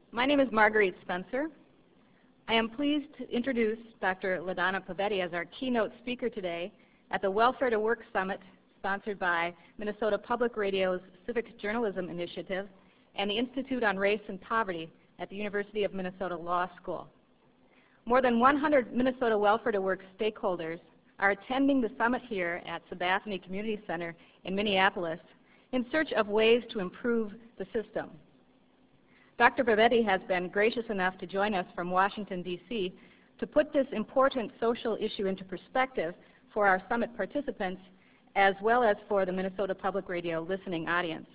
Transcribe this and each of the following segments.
My name is Marguerite Spencer. I am pleased to introduce Dr. LaDonna Pavetti as our keynote speaker today at the Welfare to Work Summit sponsored by Minnesota Public Radio's Civic Journalism Initiative and the Institute on Race and Poverty at the University of Minnesota Law School. More than 100 Minnesota Welfare to Work stakeholders are attending the summit here at Sabathani Community Center in Minneapolis in search of ways to improve the system. Dr. Pavetti has been gracious enough to join us from Washington, D.C. to put this important social issue into perspective for our summit participants as well as for the Minnesota Public Radio listening audience.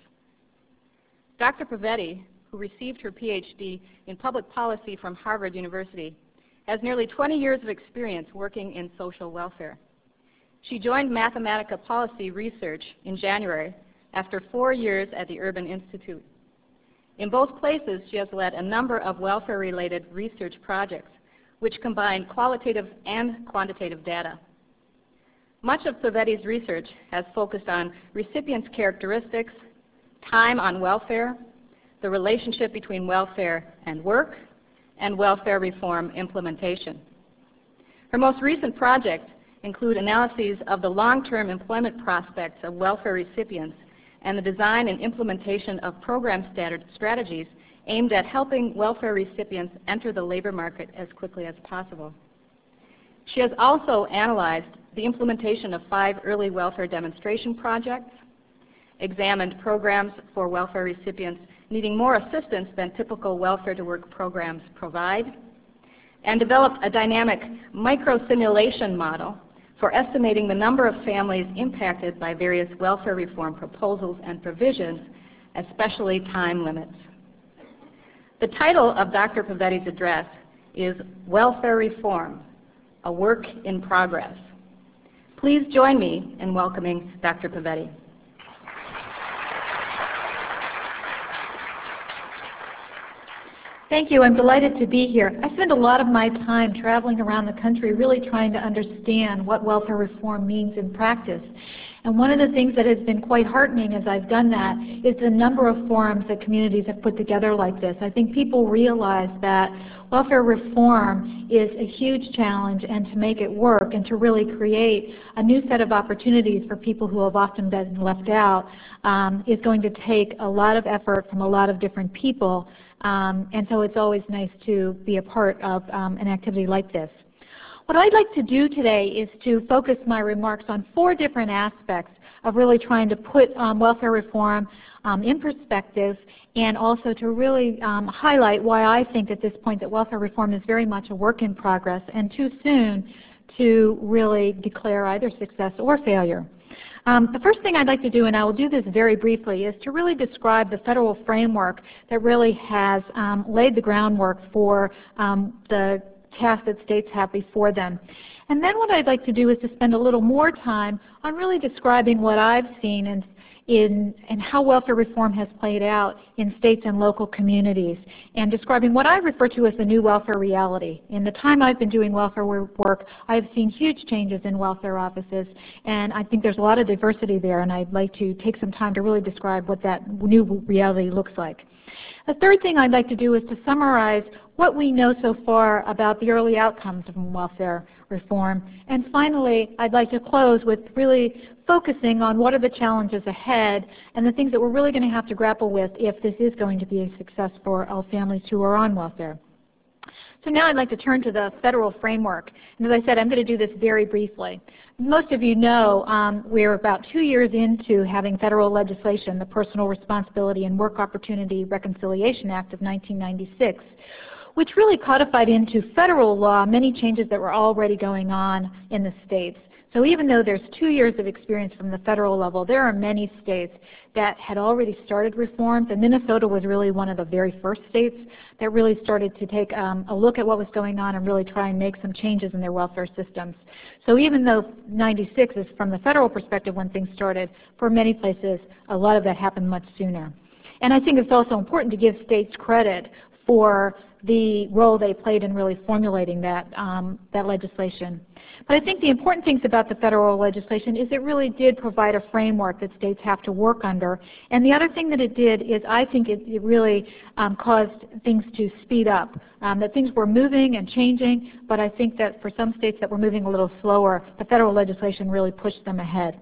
Dr. Pavetti, who received her PhD in public policy from Harvard University, has nearly 20 years of experience working in social welfare. She joined Mathematica Policy Research in January after 4 years at the Urban Institute. In both places, she has led a number of welfare-related research projects which combine qualitative and quantitative data. Much of Pavetti's research has focused on recipients' characteristics, time on welfare, the relationship between welfare and work, and welfare reform implementation. Her most recent projects include analyses of the long-term employment prospects of welfare recipients and the design and implementation of program strategies aimed at helping welfare recipients enter the labor market as quickly as possible. She has also analyzed the implementation of 5 early welfare demonstration projects, examined programs for welfare recipients needing more assistance than typical welfare to work programs provide, and developed a dynamic micro-simulation model for estimating the number of families impacted by various welfare reform proposals and provisions, especially time limits. The title of Dr. Pavetti's address is Welfare Reform, a Work in Progress. Please join me in welcoming Dr. Pavetti. Thank you. I'm delighted to be here. I spend a lot of my time traveling around the country really trying to understand what welfare reform means in practice. And one of the things that has been quite heartening as I've done that is the number of forums that communities have put together like this. I think people realize that welfare reform is a huge challenge, and to make it work and to really create a new set of opportunities for people who have often been left out is going to take a lot of effort from a lot of different people. And so it's always nice to be a part of an activity like this. What I'd like to do today is to focus my remarks on 4 different aspects of really trying to put welfare reform in perspective, and also to really highlight why I think at this point that welfare reform is very much a work in progress and too soon to really declare either success or failure. The first thing I'd like to do, and I will do this very briefly, is to really describe the federal framework that really has laid the groundwork for the task that states have before them. And then what I'd like to do is to spend a little more time on really describing what I've seen and how welfare reform has played out in states and local communities, and describing what I refer to as the new welfare reality. In the time I've been doing welfare work, I've seen huge changes in welfare offices, and I think there's a lot of diversity there, and I'd like to take some time to really describe what that new reality looks like. The third thing I'd like to do is to summarize what we know so far about the early outcomes of welfare reform. And finally, I'd like to close with really focusing on what are the challenges ahead and the things that we're really going to have to grapple with if this is going to be a success for all families who are on welfare. So now I'd like to turn to the federal framework. And as I said, I'm going to do this very briefly. Most of you know we're about 2 years into having federal legislation, the Personal Responsibility and Work Opportunity Reconciliation Act of 1996, which really codified into federal law many changes that were already going on in the states. So even though there's 2 years of experience from the federal level, there are many states that had already started reforms, and Minnesota was really one of the very first states that really started to take a look at what was going on and really try and make some changes in their welfare systems. So even though 96 is from the federal perspective when things started, for many places a lot of that happened much sooner. And I think it's also important to give states credit for the role they played in really formulating that, that legislation. But I think the important things about the federal legislation is it really did provide a framework that states have to work under. And the other thing that it did is I think it really caused things to speed up, that things were moving and changing, but I think that for some states that were moving a little slower, the federal legislation really pushed them ahead.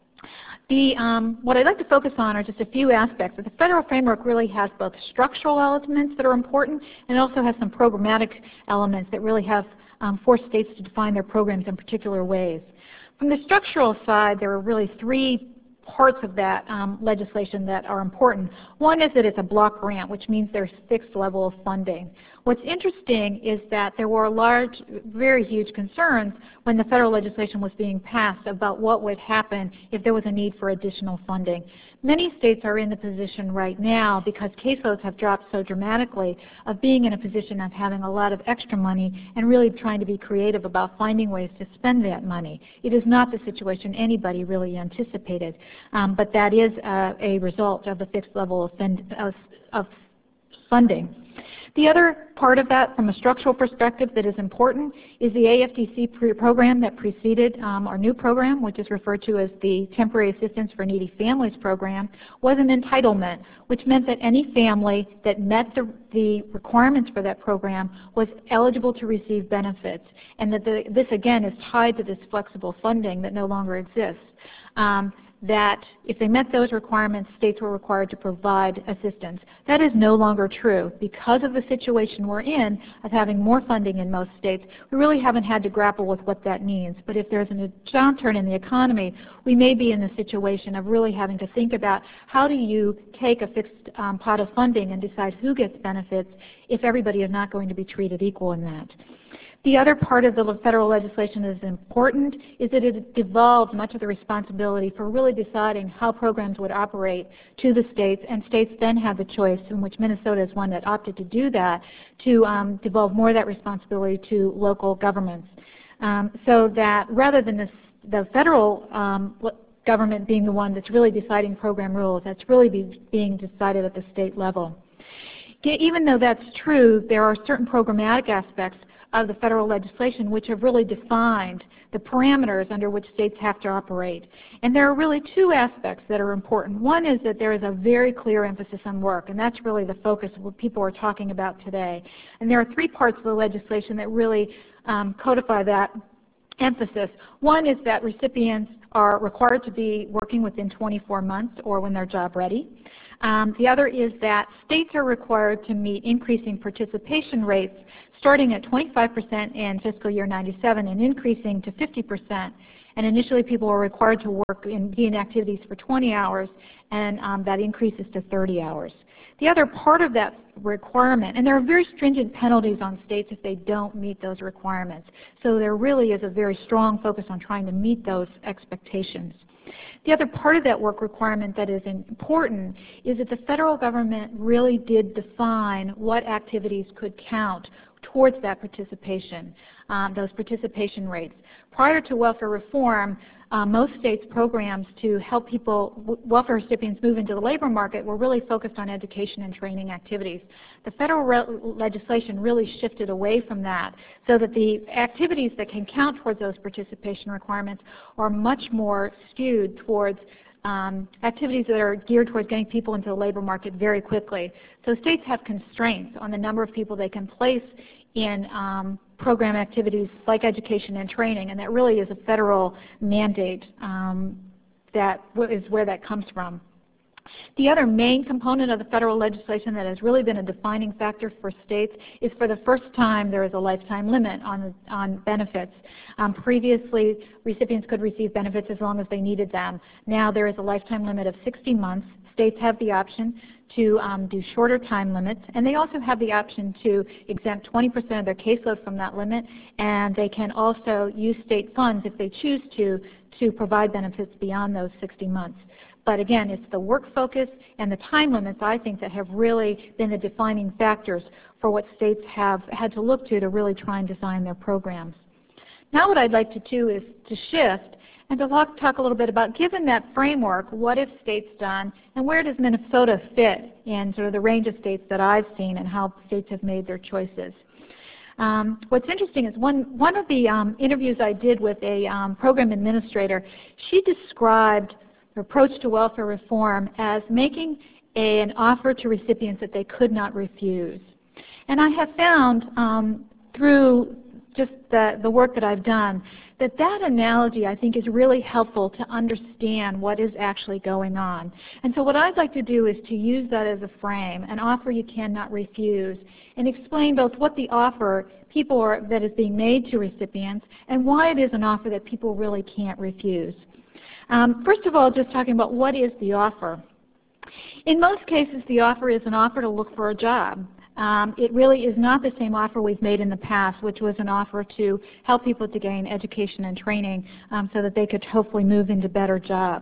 What I'd like to focus on are just a few aspects. The federal framework really has both structural elements that are important, and it also has some programmatic elements that really have forced states to define their programs in particular ways. From the structural side, there are really three parts of that legislation that are important. One is that it's a block grant, which means there's fixed level of funding. What's interesting is that there were large, very huge concerns when the federal legislation was being passed about what would happen if there was a need for additional funding. Many states are in the position right now, because caseloads have dropped so dramatically, of being in a position of having a lot of extra money and really trying to be creative about finding ways to spend that money. It is not the situation anybody really anticipated, but that is a result of the fixed level of funding. The other part of that, from a structural perspective, that is important is the AFDC program that preceded our new program, which is referred to as the Temporary Assistance for Needy Families program, was an entitlement, which meant that any family that met the requirements for that program was eligible to receive benefits, and that this again is tied to this flexible funding that no longer exists. That if they met those requirements, states were required to provide assistance. That is no longer true. Because of the situation we're in of having more funding in most states, we really haven't had to grapple with what that means. But if there's a downturn in the economy, we may be in the situation of really having to think about how do you take a fixed pot of funding and decide who gets benefits if everybody is not going to be treated equal in that. The other part of the federal legislation that is important is that it devolved much of the responsibility for really deciding how programs would operate to the states, and states then have the choice, in which Minnesota is one that opted to do that, to devolve more of that responsibility to local governments. So that rather than the federal government being the one that's really deciding program rules, that's really being decided at the state level. Even though that's true, there are certain programmatic aspects of the federal legislation which have really defined the parameters under which states have to operate. And there are really two aspects that are important. One is that there is a very clear emphasis on work, and that's really the focus of what people are talking about today. And there are three parts of the legislation that really codify that emphasis. One is that recipients are required to be working within 24 months or when they're job ready. The other is that states are required to meet increasing participation rates starting at 25% in fiscal year 97 and increasing to 50%. And initially people were required to work in activities for 20 hours, and that increases to 30 hours. The other part of that requirement, and there are very stringent penalties on states if they don't meet those requirements. So there really is a very strong focus on trying to meet those expectations. The other part of that work requirement that is important is that the federal government really did define what activities could count towards that participation, those participation rates. Prior to welfare reform, most states' programs to help people, welfare recipients, move into the labor market were really focused on education and training activities. The federal legislation really shifted away from that, so that the activities that can count towards those participation requirements are much more skewed towards activities that are geared towards getting people into the labor market very quickly. So states have constraints on the number of people they can place in program activities like education and training, and that really is a federal mandate. That is where that comes from. The other main component of the federal legislation that has really been a defining factor for states is, for the first time, there is a lifetime limit on benefits. Previously, recipients could receive benefits as long as they needed them. Now there is a lifetime limit of 60 months. States have the option to do shorter time limits, and they also have the option to exempt 20% of their caseload from that limit, and they can also use state funds if they choose to provide benefits beyond those 60 months. But again, it's the work focus and the time limits, I think, that have really been the defining factors for what states have had to look to really try and design their programs. Now what I'd like to do is to shift and to talk a little bit about, given that framework, what have states done, and where does Minnesota fit in sort of the range of states that I've seen and how states have made their choices. What's interesting is one of the interviews I did with a program administrator, she described her approach to welfare reform as making an offer to recipients that they could not refuse. And I have found through just the work that I've done that that analogy, I think, is really helpful to understand what is actually going on. And so what I'd like to do is to use that as a frame, an offer you cannot refuse, and explain both what the offer that is being made to recipients and why it is an offer that people really can't refuse. First of all, just talking about what is the offer. In most cases, the offer is an offer to look for a job. It really is not the same offer we've made in the past, which was an offer to help people to gain education and training so that they could hopefully move into better jobs.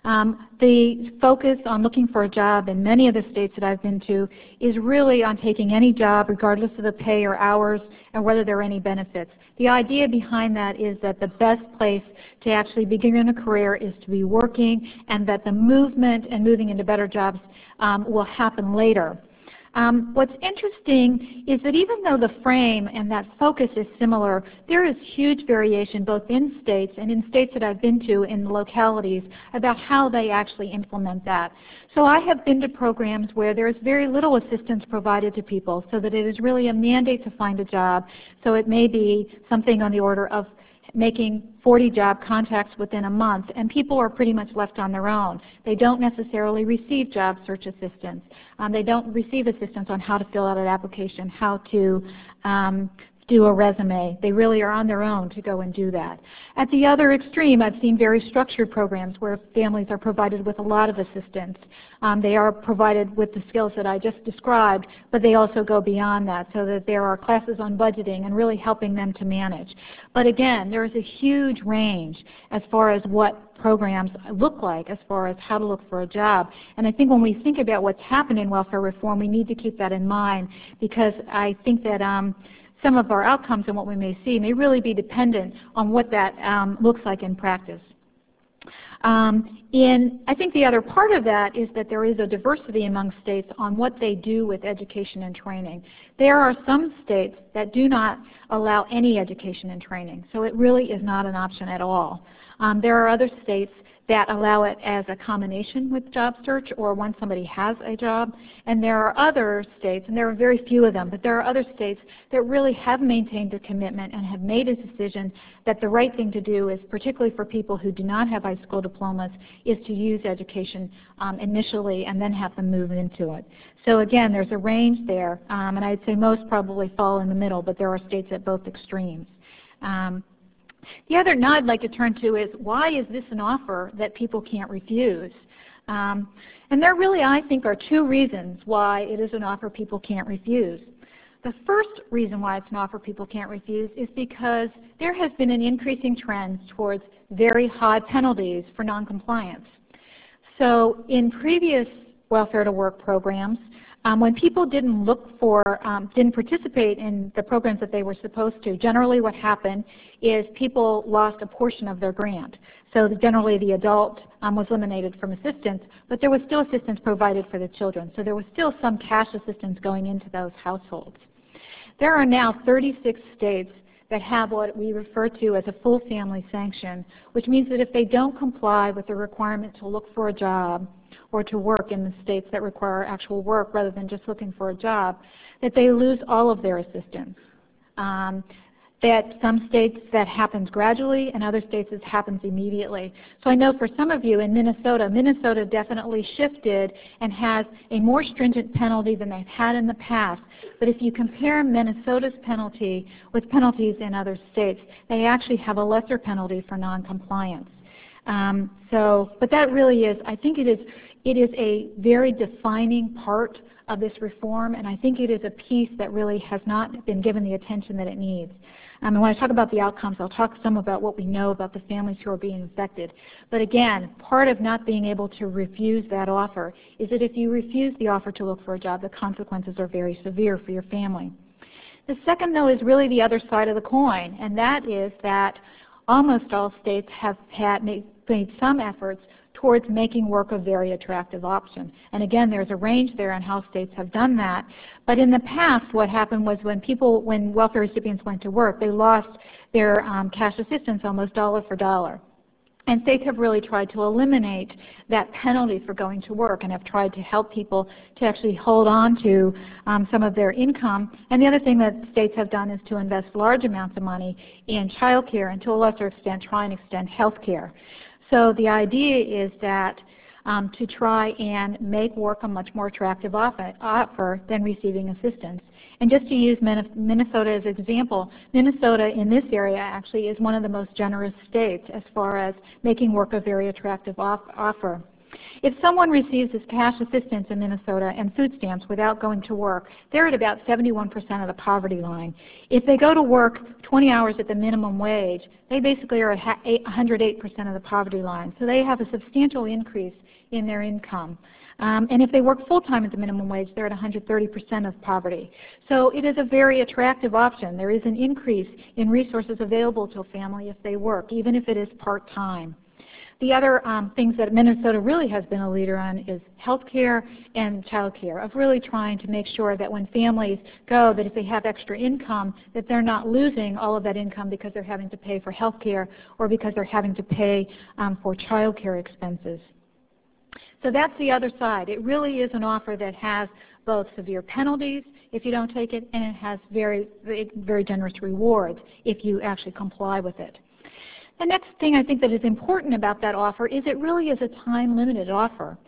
The focus on looking for a job in many of the states that I've been to is really on taking any job regardless of the pay or hours and whether there are any benefits. The idea behind that is that the best place to actually begin a career is to be working, and that the movement and moving into better jobs will happen later. What's interesting is that even though the frame and that focus is similar, there is huge variation both in states and in states that I've been to in localities about how they actually implement that. So I have been to programs where there is very little assistance provided to people, so that it is really a mandate to find a job. So it may be something on the order of making 40 job contacts within a month, and people are pretty much left on their own. They don't necessarily receive job search assistance. They don't receive assistance on how to fill out an application, how to do a resume. They really are on their own to go and do that. At the other extreme, I've seen very structured programs where families are provided with a lot of assistance. They are provided with the skills that I just described, but they also go beyond that, so that there are classes on budgeting and really helping them to manage. But again, there is a huge range as far as what programs look like, as far as how to look for a job. And I think when we think about what's happened in welfare reform, we need to keep that in mind, because I think that some of our outcomes and what we may see may really be dependent on what that looks like in practice. I think the other part of that is that there is a diversity among states on what they do with education and training. There are some states that do not allow any education and training, so it really is not an option at all. There are other states that allow it as a combination with job search or once somebody has a job. And there are other states, and there are very few of them, but there are other states that really have maintained their commitment and have made a decision that the right thing to do is, particularly for people who do not have high school diplomas, is to use education initially and then have them move into it. So again, there's a range there, and I'd say most probably fall in the middle, but there are states at both extremes. The other now I'd like to turn to is, why is this an offer that people can't refuse? And there really, I think, are two reasons why it is an offer people can't refuse. The first reason why it's an offer people can't refuse is because there has been an increasing trend towards very high penalties for noncompliance. So in previous welfare to work programs, when people didn't participate in the programs that they were supposed to, generally what happened is people lost a portion of their grant. So generally the adult was eliminated from assistance, but there was still assistance provided for the children. So there was still some cash assistance going into those households. There are now 36 states that have what we refer to as a full family sanction, which means that if they don't comply with the requirement to look for a job or to work in the states that require actual work rather than just looking for a job, that they lose all of their assistance. That some states that happens gradually, and other states it happens immediately. So I know for some of you in Minnesota, Minnesota definitely shifted and has a more stringent penalty than they've had in the past. But if you compare Minnesota's penalty with penalties in other states, they actually have a lesser penalty for noncompliance. But that really is, I think it is a very defining part of this reform, and I think it is a piece that really has not been given the attention that it needs. And when I talk about the outcomes, I'll talk some about what we know about the families who are being affected. But again, part of not being able to refuse that offer is that if you refuse the offer to look for a job, the consequences are very severe for your family. The second, though, is really the other side of the coin, and that is that almost all states have made some efforts towards making work a very attractive option. And again, there's a range there on how states have done that. But in the past, what happened was when welfare recipients went to work, they lost their cash assistance almost dollar for dollar. And states have really tried to eliminate that penalty for going to work and have tried to help people to actually hold on to some of their income. And the other thing that states have done is to invest large amounts of money in child care and to a lesser extent try and extend health care. So the idea is that to try and make work a much more attractive offer than receiving assistance. And just to use Minnesota as an example, Minnesota in this area actually is one of the most generous states as far as making work a very attractive offer. If someone receives this cash assistance in Minnesota and food stamps without going to work, they're at about 71% of the poverty line. If they go to work 20 hours at the minimum wage, they basically are at 108% of the poverty line. So they have a substantial increase in their income. And if they work full-time at the minimum wage, they're at 130% of poverty. So it is a very attractive option. There is an increase in resources available to a family if they work, even if it is part-time. The other things that Minnesota really has been a leader on is health care and child care, of really trying to make sure that when families go, that if they have extra income, that they're not losing all of that income because they're having to pay for health care or because they're having to pay for child care expenses. So that's the other side. It really is an offer that has both severe penalties if you don't take it, and it has very, very generous rewards if you actually comply with it. The next thing I think that is important about that offer is it really is a time-limited offer.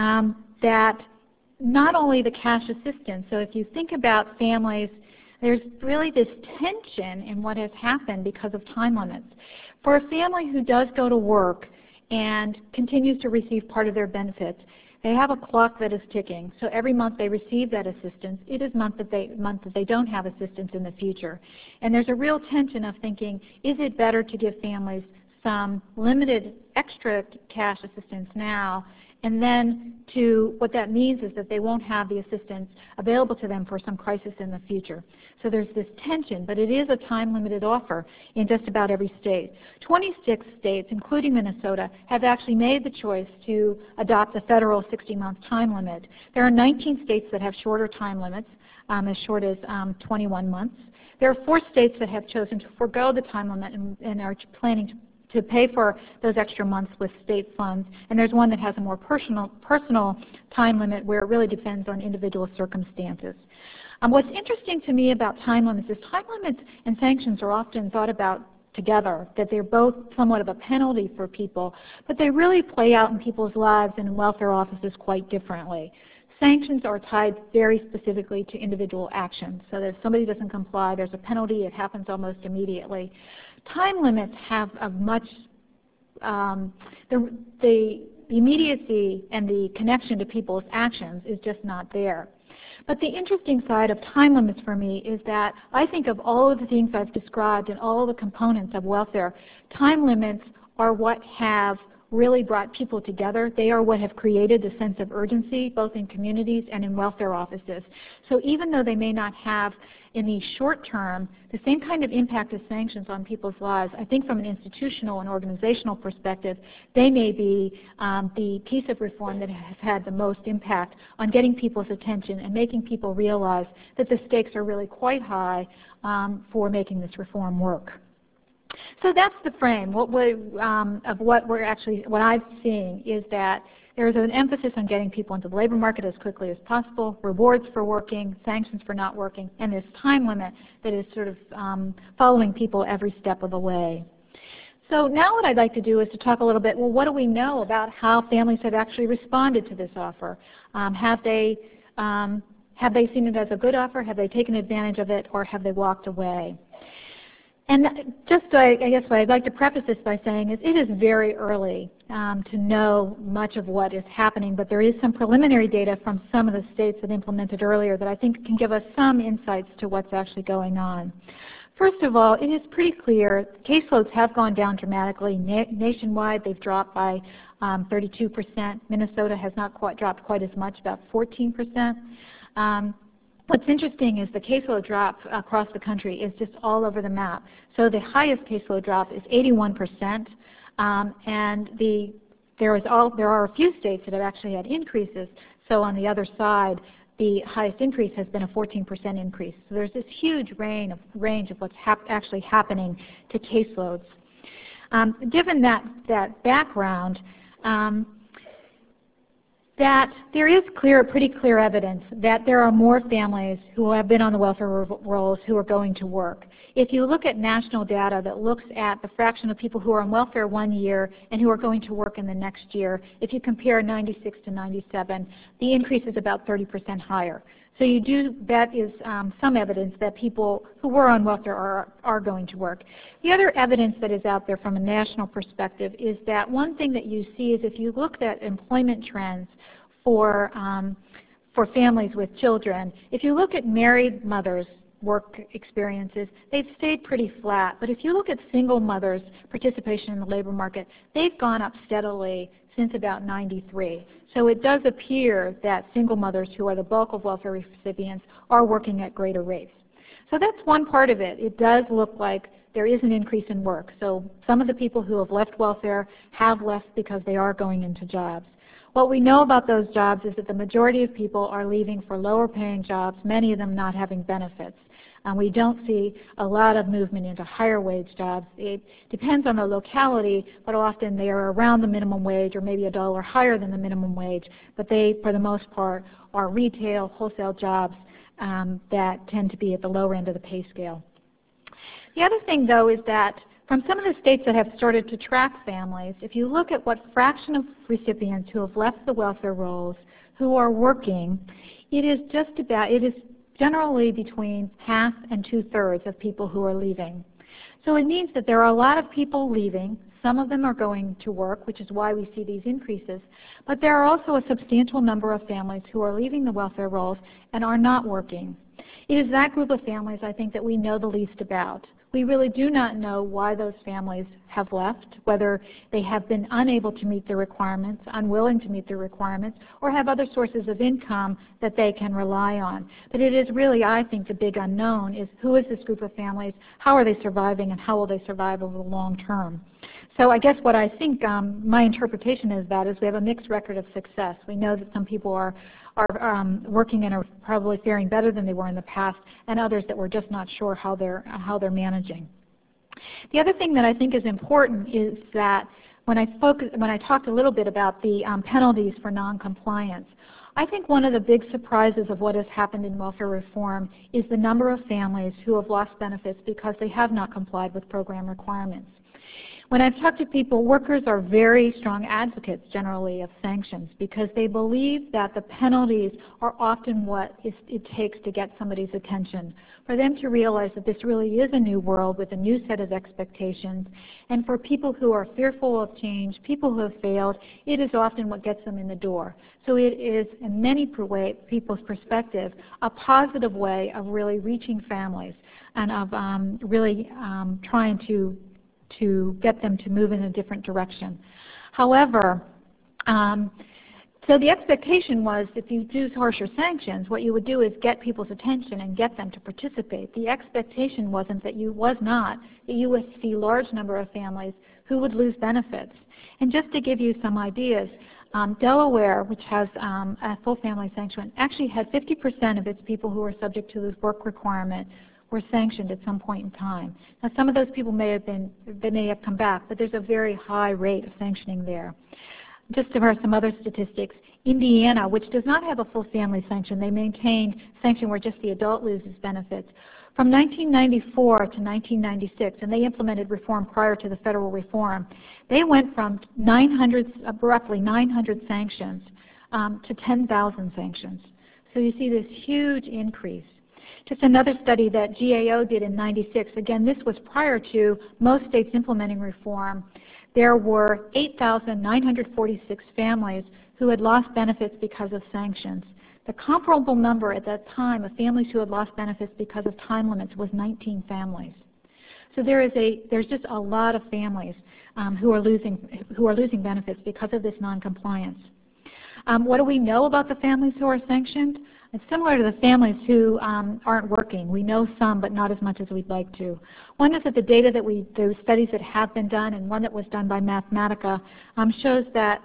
That not only the cash assistance, so if you think about families, there's really this tension in what has happened because of time limits. For a family who does go to work and continues to receive part of their benefits, they have a clock that is ticking. So every month they receive that assistance. It is month that they don't have assistance in the future. And there's a real tension of thinking, is it better to give families some limited extra cash assistance now, and then what that means is that they won't have the assistance available to them for some crisis in the future. So there's this tension, but it is a time-limited offer in just about every state. 26 states, including Minnesota, have actually made the choice to adopt the federal 60-month time limit. There are 19 states that have shorter time limits, as short as 21 months. There are 4 states that have chosen to forego the time limit and are planning to pay for those extra months with state funds, and there's one that has a more personal time limit where it really depends on individual circumstances. What's interesting to me about time limits is time limits and sanctions are often thought about together, that they're both somewhat of a penalty for people, but they really play out in people's lives and in welfare offices quite differently. Sanctions are tied very specifically to individual actions, so that if somebody doesn't comply, there's a penalty, it happens almost immediately. Time limits have a much, the immediacy and the connection to people's actions is just not there. But the interesting side of time limits for me is that I think of all of the things I've described and all of the components of welfare, time limits are what have really brought people together. They are what have created the sense of urgency, both in communities and in welfare offices. So even though they may not have, in the short term, the same kind of impact as sanctions on people's lives, I think from an institutional and organizational perspective, they may be the piece of reform that has had the most impact on getting people's attention and making people realize that the stakes are really quite high for making this reform work. So that's the frame. What I'm seeing is that there's an emphasis on getting people into the labor market as quickly as possible, rewards for working, sanctions for not working, and this time limit that is sort of following people every step of the way. So now what I'd like to do is to talk a little bit, well, what do we know about how families have actually responded to this offer? Have they seen it as a good offer? Have they taken advantage of it? Or have they walked away? And just, I guess what I'd like to preface this by saying is it is very early to know much of what is happening, but there is some preliminary data from some of the states that implemented earlier that I think can give us some insights to what's actually going on. First of all, it is pretty clear caseloads have gone down dramatically. Nationwide, they've dropped by 32%. Minnesota has not quite dropped quite as much, about 14%. What's interesting is the caseload drop across the country is just all over the map. So the highest caseload drop is 81%, and there are a few states that have actually had increases. So on the other side, the highest increase has been a 14% increase. So there's this huge range of what's actually happening to caseloads. Given that background, that there is pretty clear evidence that there are more families who have been on the welfare rolls who are going to work. If you look at national data that looks at the fraction of people who are on welfare one year and who are going to work in the next year, if you compare 96 to 97, the increase is about 30% higher. So that is some evidence that people who were on welfare are going to work. The other evidence that is out there from a national perspective is that one thing that you see is if you look at employment trends for families with children, if you look at married mothers' work experiences, they've stayed pretty flat. But if you look at single mothers' participation in the labor market, they've gone up steadily since about 93. So it does appear that single mothers, who are the bulk of welfare recipients, are working at greater rates. So that's one part of it. It does look like there is an increase in work. So some of the people who have left welfare have left because they are going into jobs. What we know about those jobs is that the majority of people are leaving for lower paying jobs, many of them not having benefits. We don't see a lot of movement into higher wage jobs. It depends on the locality, but often they are around the minimum wage or maybe $1 higher than the minimum wage. But they, for the most part, are retail, wholesale jobs that tend to be at the lower end of the pay scale. The other thing, though, is that from some of the states that have started to track families, if you look at what fraction of recipients who have left the welfare rolls who are working, it is generally between half and 2/3 of people who are leaving. So it means that there are a lot of people leaving. Some of them are going to work, which is why we see these increases. But there are also a substantial number of families who are leaving the welfare rolls and are not working. It is that group of families, I think, that we know the least about. We really do not know why those families have left, whether they have been unable to meet the requirements, unwilling to meet the requirements, or have other sources of income that they can rely on. But it is really, I think, the big unknown is who is this group of families, how are they surviving, and how will they survive over the long term. So I guess what I think my interpretation is that is we have a mixed record of success. We know that some people are working and are probably faring better than they were in the past, and others that we're just not sure how they're managing. The other thing that I think is important is that when I talked a little bit about the penalties for noncompliance, I think one of the big surprises of what has happened in welfare reform is the number of families who have lost benefits because they have not complied with program requirements. When I've talked to people, workers are very strong advocates generally of sanctions because they believe that the penalties are often what it takes to get somebody's attention, for them to realize that this really is a new world with a new set of expectations, and for people who are fearful of change, people who have failed, it is often what gets them in the door. So it is, in many people's perspective, a positive way of really reaching families and of really trying to get them to move in a different direction. However, so the expectation was if you do harsher sanctions, what you would do is get people's attention and get them to participate. The expectation wasn't that you would see large number of families who would lose benefits. And just to give you some ideas, Delaware, which has a full family sanction, actually had 50% of its people who were subject to this work requirement were sanctioned at some point in time. Now, some of those people may have come back, but there's a very high rate of sanctioning there. Just to some other statistics, Indiana, which does not have a full family sanction, they maintain sanction where just the adult loses benefits. From 1994 to 1996, and they implemented reform prior to the federal reform, they went from roughly 900 sanctions to 10,000 sanctions. So you see this huge increase. Just another study that GAO did in '96, again, this was prior to most states implementing reform. There were 8,946 families who had lost benefits because of sanctions. The comparable number at that time of families who had lost benefits because of time limits was 19 families. So there's just a lot of families who are losing benefits because of this noncompliance. What do we know about the families who are sanctioned? It's similar to the families who aren't working. We know some, but not as much as we'd like to. One is that the data that the studies that have been done, and one that was done by Mathematica, shows that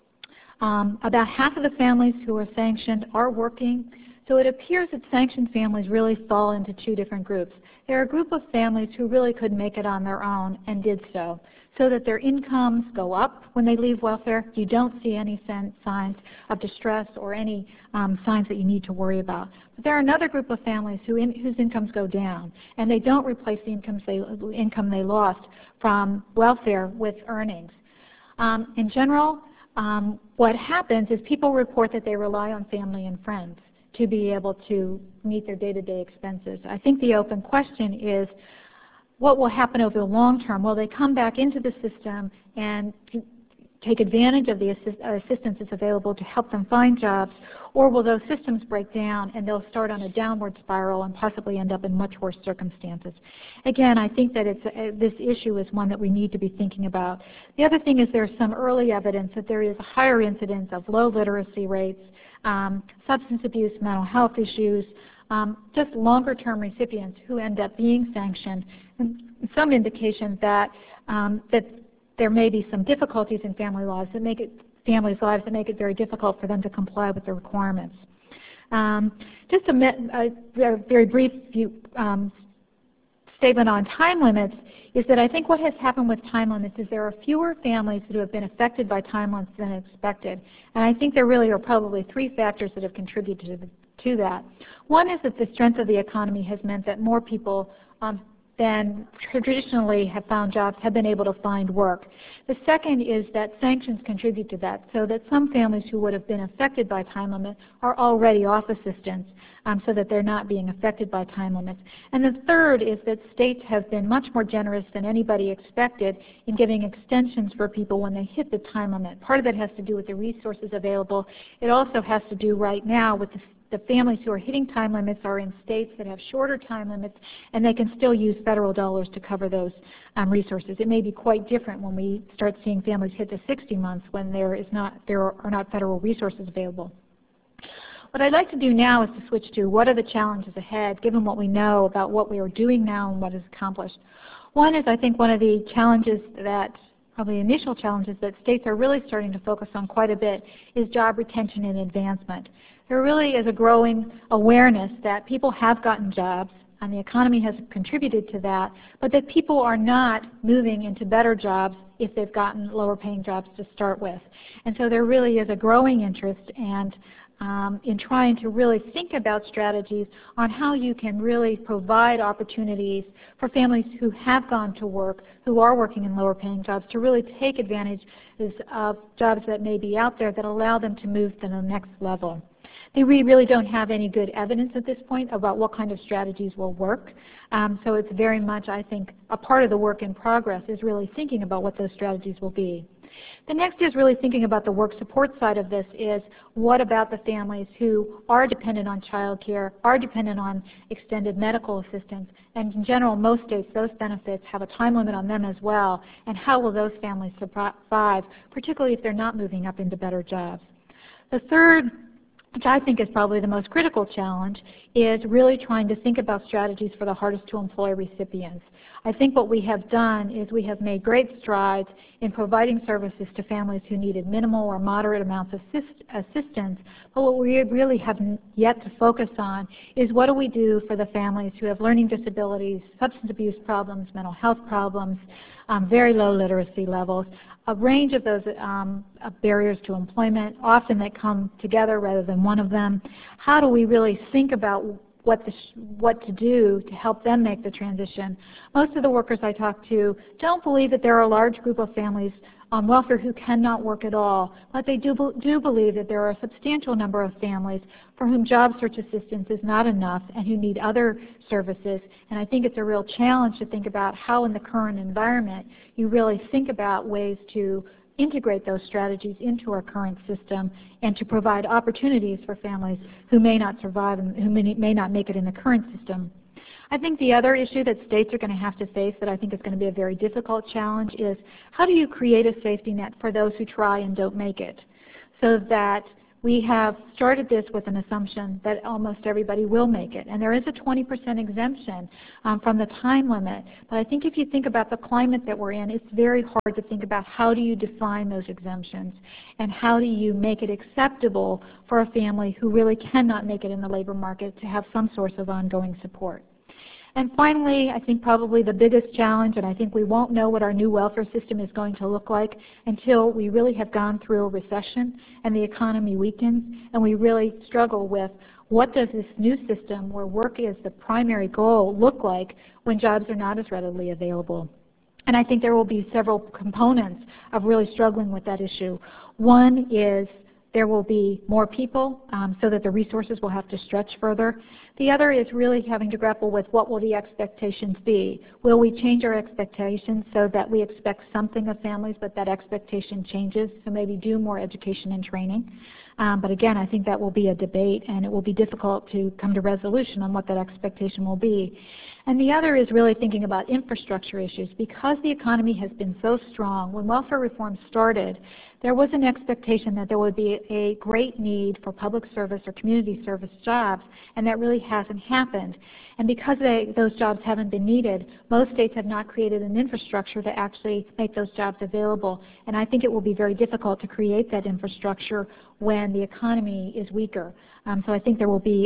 about half of the families who are sanctioned are working. So it appears that sanctioned families really fall into two different groups. There are a group of families who really could make it on their own and did so that their incomes go up when they leave welfare. You don't see any signs of distress or any signs that you need to worry about. But there are another group of families whose incomes go down, and they don't replace the income they lost from welfare with earnings. In general, what happens is people report that they rely on family and friends to be able to meet their day-to-day expenses. I think the open question is, what will happen over the long term? Will they come back into the system and take advantage of the assistance that's available to help them find jobs, or will those systems break down and they'll start on a downward spiral and possibly end up in much worse circumstances? Again, I think that this issue is one that we need to be thinking about. The other thing is there's some early evidence that there is a higher incidence of low literacy rates, substance abuse, mental health issues, just longer-term recipients who end up being sanctioned, and some indication that there may be some difficulties in families' lives that make it very difficult for them to comply with the requirements. Just a very brief statement on time limits is that I think what has happened with time limits is there are fewer families that have been affected by time limits than expected. And I think there really are probably three factors that have contributed to that. One is that the strength of the economy has meant that more people than traditionally have found jobs have been able to find work. The second is that sanctions contribute to that, so that some families who would have been affected by time limits are already off assistance, so that they're not being affected by time limits. And the third is that states have been much more generous than anybody expected in giving extensions for people when they hit the time limit. Part of that has to do with the resources available. It also has to do right now with the families who are hitting time limits are in states that have shorter time limits, and they can still use federal dollars to cover those resources. It may be quite different when we start seeing families hit the 60 months when there are not federal resources available. What I'd like to do now is to switch to what are the challenges ahead, given what we know about what we are doing now and what is accomplished. One is, I think, one of the challenges that probably initial challenges that states are really starting to focus on quite a bit is job retention and advancement. There really is a growing awareness that people have gotten jobs, and the economy has contributed to that, but that people are not moving into better jobs if they've gotten lower paying jobs to start with. And so there really is a growing interest and in trying to really think about strategies on how you can really provide opportunities for families who have gone to work, who are working in lower paying jobs, to really take advantage of jobs that may be out there that allow them to move to the next level. We really don't have any good evidence at this point about what kind of strategies will work. So it's very much, I think, a part of the work in progress is really thinking about what those strategies will be. The next is really thinking about the work support side of this is what about the families who are dependent on child care, are dependent on extended medical assistance, and in general, most states, those benefits have a time limit on them as well, and how will those families survive, particularly if they're not moving up into better jobs. The third, which I think is probably the most critical challenge, is really trying to think about strategies for the hardest to employ recipients. I think what we have done is we have made great strides in providing services to families who needed minimal or moderate amounts of assistance, but what we really have yet to focus on is what do we do for the families who have learning disabilities, substance abuse problems, mental health problems, very low literacy levels, a range of those barriers to employment, often that come together rather than one of them. How do we really think about what to do to help them make the transition? Most of the workers I talk to don't believe that there are a large group of families on welfare who cannot work at all, but they do believe that there are a substantial number of families for whom job search assistance is not enough and who need other services. And I think it's a real challenge to think about how in the current environment you really think about ways to integrate those strategies into our current system and to provide opportunities for families who may not survive and who may not make it in the current system. I think the other issue that states are going to have to face that I think is going to be a very difficult challenge is how do you create a safety net for those who try and don't make it, so that we have started this with an assumption that almost everybody will make it. And there is a 20% exemption from the time limit. But I think if you think about the climate that we're in, it's very hard to think about how do you define those exemptions and how do you make it acceptable for a family who really cannot make it in the labor market to have some source of ongoing support. And finally, I think probably the biggest challenge, and I think we won't know what our new welfare system is going to look like until we really have gone through a recession and the economy weakens, and we really struggle with what does this new system where work is the primary goal look like when jobs are not as readily available. And I think there will be several components of really struggling with that issue. One is there will be more people so that the resources will have to stretch further. The other is really having to grapple with what will the expectations be. Will we change our expectations so that we expect something of families but that expectation changes, so maybe do more education and training. But again, I think that will be a debate and it will be difficult to come to resolution on what that expectation will be. And the other is really thinking about infrastructure issues. Because the economy has been so strong, when welfare reform started, there was an expectation that there would be a great need for public service or community service jobs, and that really hasn't happened. And because those jobs haven't been needed, most states have not created an infrastructure to actually make those jobs available. And I think it will be very difficult to create that infrastructure when the economy is weaker. So I think there will be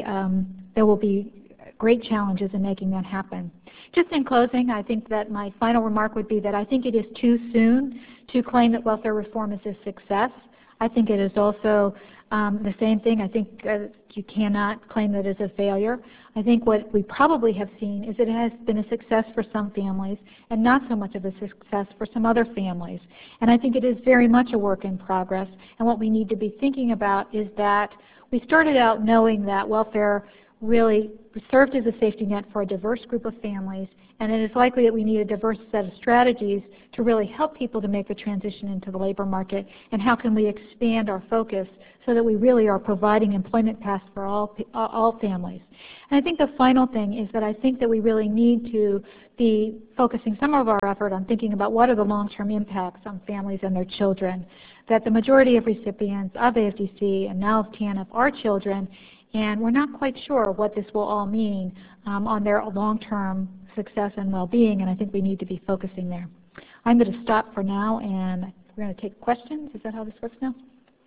great challenges in making that happen. Just in closing, I think that my final remark would be that I think it is too soon to claim that welfare reform is a success. I think it is also the same thing. I think you cannot claim that it's a failure. I think what we probably have seen is it has been a success for some families and not so much of a success for some other families. And I think it is very much a work in progress. And what we need to be thinking about is that we started out knowing that welfare really served as a safety net for a diverse group of families, and it is likely that we need a diverse set of strategies to really help people to make the transition into the labor market, and how can we expand our focus so that we really are providing employment paths for all families. And I think the final thing is that I think that we really need to be focusing some of our effort on thinking about what are the long-term impacts on families and their children, that the majority of recipients of AFDC and now of TANF are children, and we're not quite sure what this will all mean on their long-term success and well-being, and I think we need to be focusing there. I'm going to stop for now, and we're going to take questions. Is that how this works now?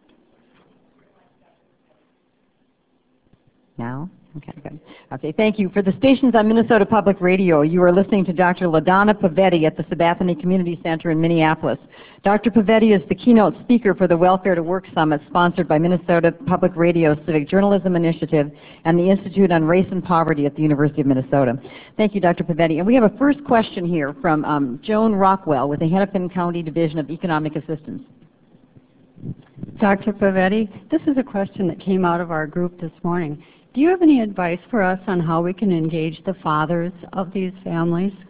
Now? Okay, good. Okay, thank you. For the stations on Minnesota Public Radio, you are listening to Dr. LaDonna Pavetti at the Sabathani Community Center in Minneapolis. Dr. Pavetti is the keynote speaker for the Welfare to Work Summit sponsored by Minnesota Public Radio's Civic Journalism Initiative and the Institute on Race and Poverty at the University of Minnesota. Thank you, Dr. Pavetti. And we have a first question here from Joan Rockwell with the Hennepin County Division of Economic Assistance. Dr. Pavetti, this is a question that came out of our group this morning. Do you have any advice for us on how we can engage the fathers of these families?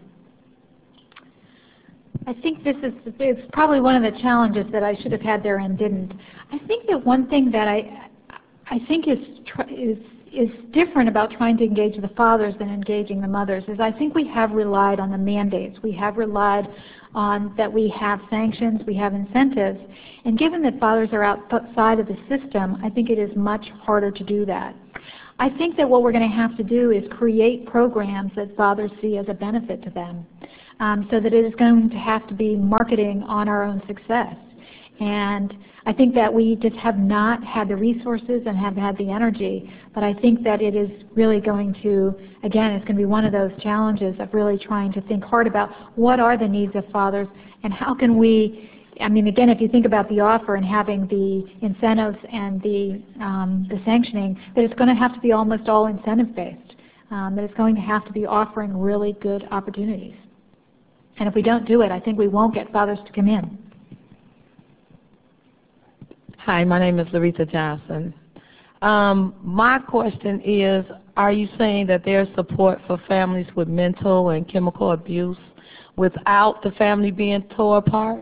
I think it's probably one of the challenges that I should have had there and didn't. I think that one thing that I think is different about trying to engage the fathers than engaging the mothers is I think we have relied on the mandates. We have relied on that we have sanctions, we have incentives, and given that fathers are outside of the system, I think it is much harder to do that. I think that what we're going to have to do is create programs that fathers see as a benefit to them, so that it is going to have to be marketing on our own success. And I think that we just have not had the resources and have had the energy, but I think that it is really going to, again, it's going to be one of those challenges of really trying to think hard about what are the needs of fathers and how can we, I mean, again, if you think about the offer and having the incentives and the sanctioning, that it's going to have to be almost all incentive-based, that it's going to have to be offering really good opportunities. And if we don't do it, I think we won't get fathers to come in. Hi, my name is Laretha Johnson. My question is, are you saying that there's support for families with mental and chemical abuse without the family being torn apart?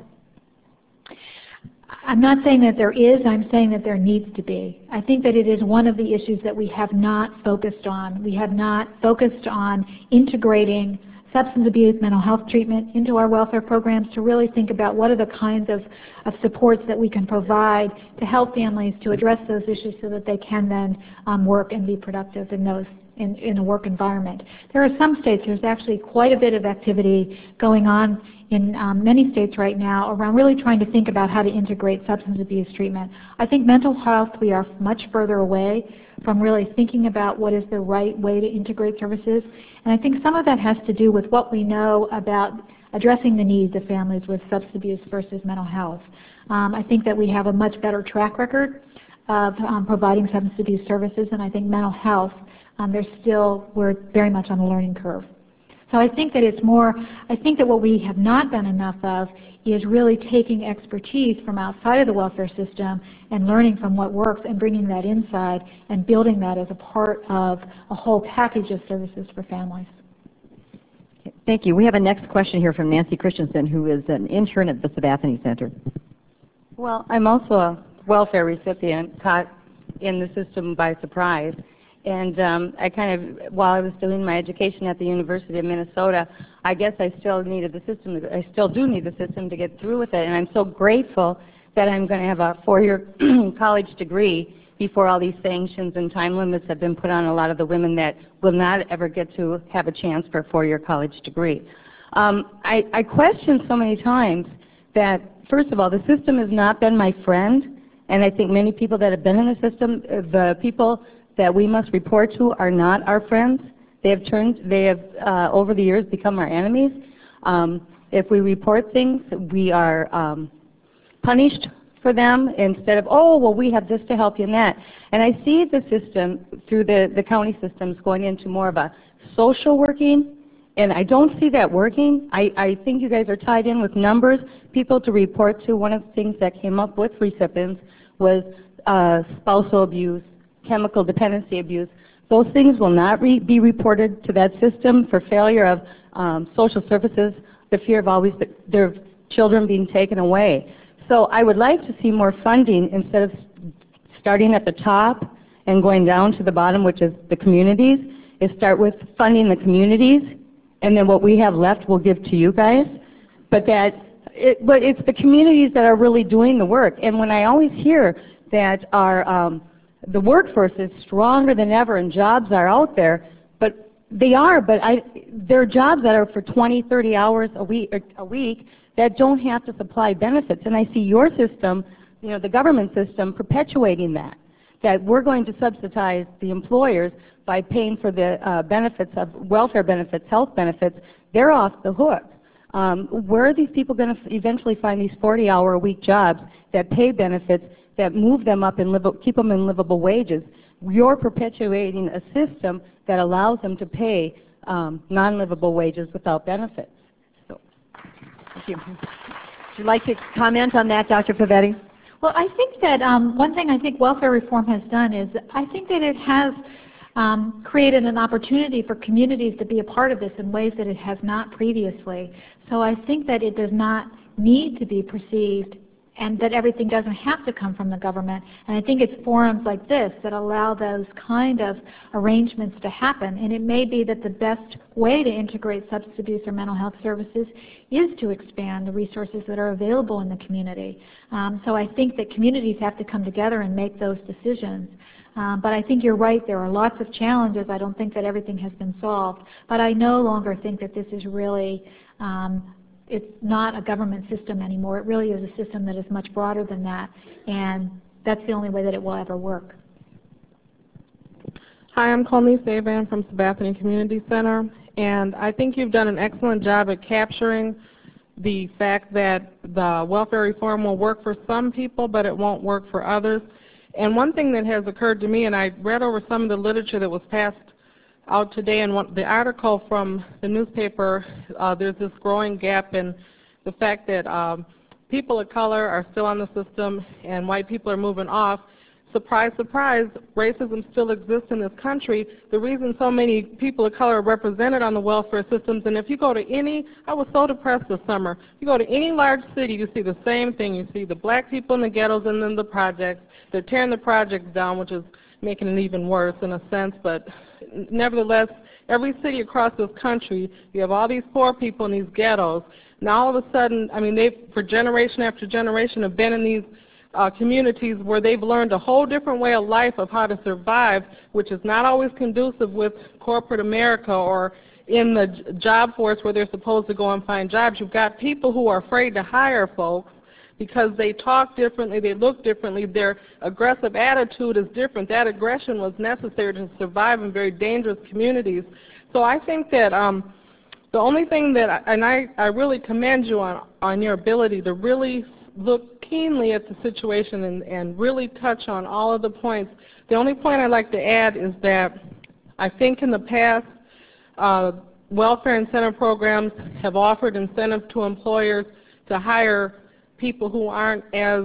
I'm not saying that there is, I'm saying that there needs to be. I think that it is one of the issues that we have not focused on. We have not focused on integrating substance abuse, mental health treatment into our welfare programs, to really think about what are the kinds of supports that we can provide to help families to address those issues so that they can then work and be productive in those in a work environment. There are some states, there's actually quite a bit of activity going on in many states right now around really trying to think about how to integrate substance abuse treatment. I think mental health, we are much further away from really thinking about what is the right way to integrate services. And I think some of that has to do with what we know about addressing the needs of families with substance abuse versus mental health. I think that we have a much better track record of providing substance abuse services, and I think mental health, we're very much on the learning curve. So I think that I think that what we have not done enough of is really taking expertise from outside of the welfare system and learning from what works and bringing that inside and building that as a part of a whole package of services for families. Thank you. We have a next question here from Nancy Christensen, who is an intern at the Sabathani Center. Well, I'm also a welfare recipient, caught in the system by surprise. And I while I was doing my education at the University of Minnesota, I guess I still needed the system. I still do need the system to get through with it. And I'm so grateful that I'm going to have a 4-year college degree before all these sanctions and time limits have been put on a lot of the women that will not ever get to have a chance for a 4-year college degree. I question so many times that, first of all, the system has not been my friend. And I think many people that have been in the system, the people that we must report to are not our friends. They have over the years become our enemies. If we report things, we are punished for them instead of, oh, well, we have this to help you in that. And I see the system through the county systems going into more of a social working, and I don't see that working. I think you guys are tied in with numbers, people to report to. One of the things that came up with recipients was spousal abuse, chemical dependency abuse. Those things will not be reported to that system for failure of social services, the fear of always their children being taken away. So I would like to see more funding instead of starting at the top and going down to the bottom, which is the communities, is start with funding the communities, and then what we have left we'll give to you guys. But it's the communities that are really doing the work. And when I always hear that the workforce is stronger than ever and jobs are out there, but they are, but there are jobs that are for 20, 30 hours a week that don't have to supply benefits. And I see your system, the government system, perpetuating that we're going to subsidize the employers by paying for the benefits of welfare benefits, health benefits. They're off the hook. Where are these people going to eventually find these 40-hour-a-week jobs that pay benefits, that move them up and keep them in livable wages? You're perpetuating a system that allows them to pay non-livable wages without benefits. So, thank you. Would you like to comment on that, Dr. Pavetti? Well, I think that one thing I think welfare reform has done is I think that it has created an opportunity for communities to be a part of this in ways that it has not previously. So I think that it does not need to be perceived and that everything doesn't have to come from the government. And I think it's forums like this that allow those kind of arrangements to happen. And it may be that the best way to integrate substance abuse or mental health services is to expand the resources that are available in the community. So I think that communities have to come together and make those decisions. But I think you're right, there are lots of challenges. I don't think that everything has been solved. But I no longer think that this is really it's not a government system anymore. It really is a system that is much broader than that, and that's the only way that it will ever work. Hi, I'm Colleen Saban from Sabathani Community Center, and I think you've done an excellent job at capturing the fact that the welfare reform will work for some people, but it won't work for others. And one thing that has occurred to me, and I read over some of the literature that was passed out today, and the article from the newspaper, there's this growing gap in the fact that people of color are still on the system and white people are moving off. Surprise, surprise, racism still exists in this country. The reason so many people of color are represented on the welfare systems, and if you go to I was so depressed this summer, if you go to any large city, you see the same thing. You see the black people in the ghettos and then the projects. They're tearing the projects down, which is making it even worse in a sense, but nevertheless, every city across this country, you have all these poor people in these ghettos. Now all of a sudden, I mean, they for generation after generation have been in these communities where they've learned a whole different way of life of how to survive, which is not always conducive with corporate America or in the job force where they're supposed to go and find jobs. You've got people who are afraid to hire folks because they talk differently, they look differently, their aggressive attitude is different. That aggression was necessary to survive in very dangerous communities. So I think that the only thing that, I really commend you on your ability to really look keenly at the situation and really touch on all of the points. The only point I'd like to add is that I think in the past, welfare incentive programs have offered incentives to employers to hire people who aren't as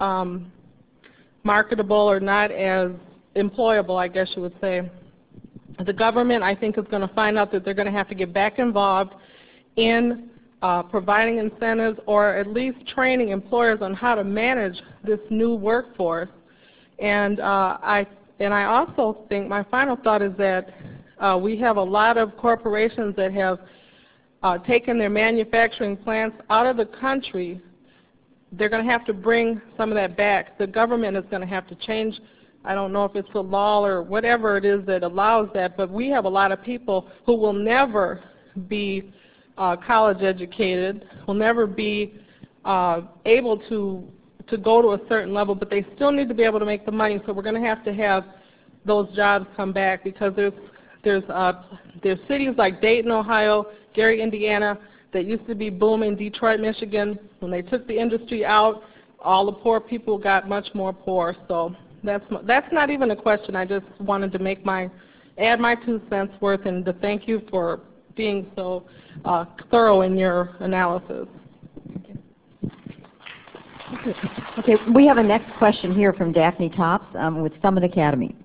marketable or not as employable, I guess you would say. The government, I think, is going to find out that they're going to have to get back involved in providing incentives or at least training employers on how to manage this new workforce. And I also think, my final thought is that we have a lot of corporations that have taken their manufacturing plants out of the country. They're going to have to bring some of that back. The government is going to have to change. I don't know if it's a law or whatever it is that allows that, but we have a lot of people who will never be college educated, will never be able to go to a certain level, but they still need to be able to make the money. So we're going to have those jobs come back because there's cities like Dayton, Ohio, Gary, Indiana, that used to be booming, Detroit, Michigan. When they took the industry out, all the poor people got much more poor. So that's not even a question. I just wanted to add my 2 cents worth and to thank you for being so thorough in your analysis. Okay, we have a next question here from Daphne Tops with Summit Academy.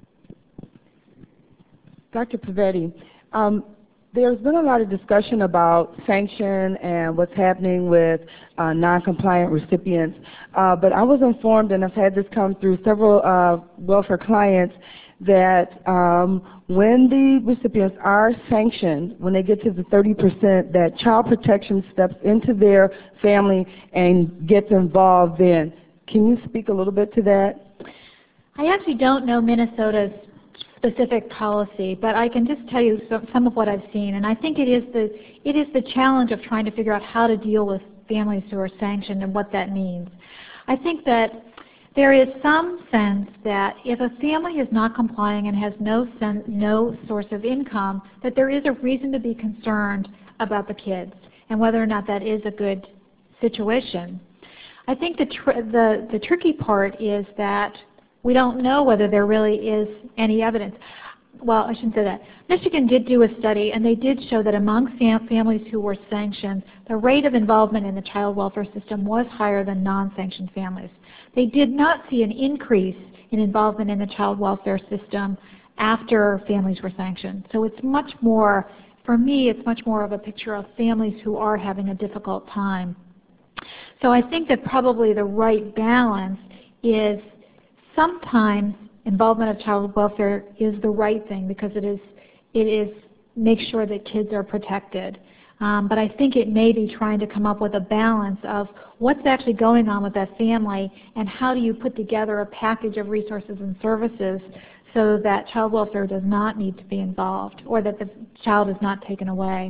Dr. Pavetti, there's been a lot of discussion about sanction and what's happening with non-compliant recipients, but I was informed, and I've had this come through several welfare clients, that when the recipients are sanctioned, when they get to the 30%, that Child Protection steps into their family and gets involved then. Can you speak a little bit to that? I actually don't know Minnesota's specific policy, but I can just tell you some of what I've seen, and I think it is the challenge of trying to figure out how to deal with families who are sanctioned and what that means. I think that there is some sense that if a family is not complying and has no source of income, that there is a reason to be concerned about the kids and whether or not that is a good situation. I think the tricky part is that we don't know whether there really is any evidence. Well, I shouldn't say that. Michigan did do a study, and they did show that among families who were sanctioned, the rate of involvement in the child welfare system was higher than non-sanctioned families. They did not see an increase in involvement in the child welfare system after families were sanctioned. So it's much more, for me, it's much more of a picture of families who are having a difficult time. So I think that probably the right balance is sometimes involvement of child welfare is the right thing because it is make sure that kids are protected. But I think it may be trying to come up with a balance of what's actually going on with that family and how do you put together a package of resources and services so that child welfare does not need to be involved or that the child is not taken away.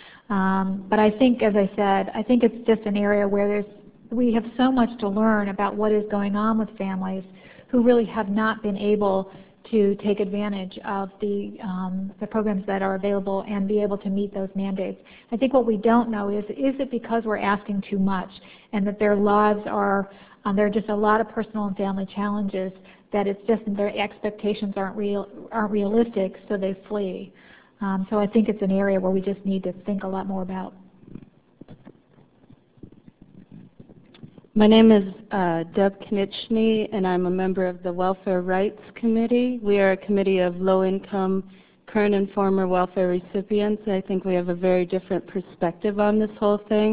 But I think, as I said, I think it's just an area where we have so much to learn about what is going on with families who really have not been able to take advantage of the programs that are available and be able to meet those mandates. I think what we don't know is it because we're asking too much and that their lives are, there are just a lot of personal and family challenges that it's just their expectations aren't realistic, so they flee. So I think it's an area where we just need to think a lot more about. My name is Deb Knichny, and I'm a member of the Welfare Rights Committee. We are a committee of low-income, current and former welfare recipients. I think we have a very different perspective on this whole thing.